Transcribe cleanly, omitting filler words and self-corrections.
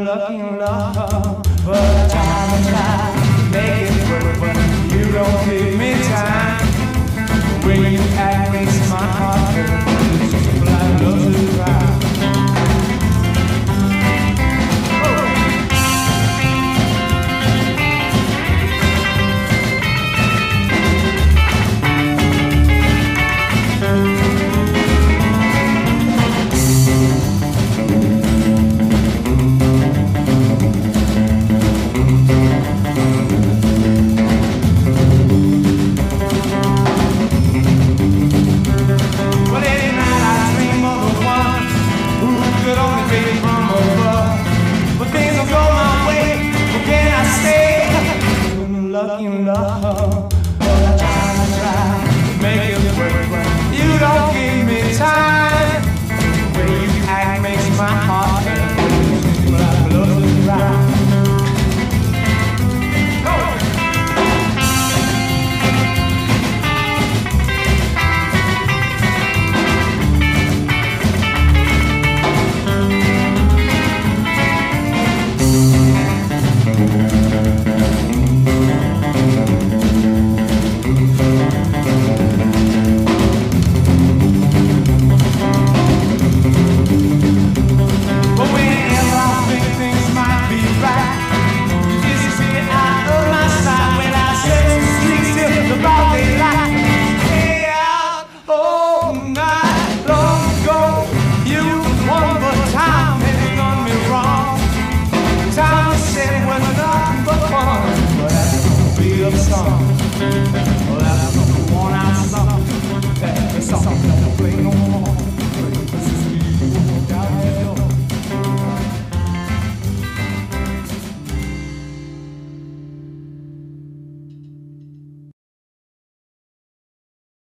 lucky love. But I try to make it work, but you don't give me time. When you act makes my heart hurt. It's just like love to cry. Lucky love.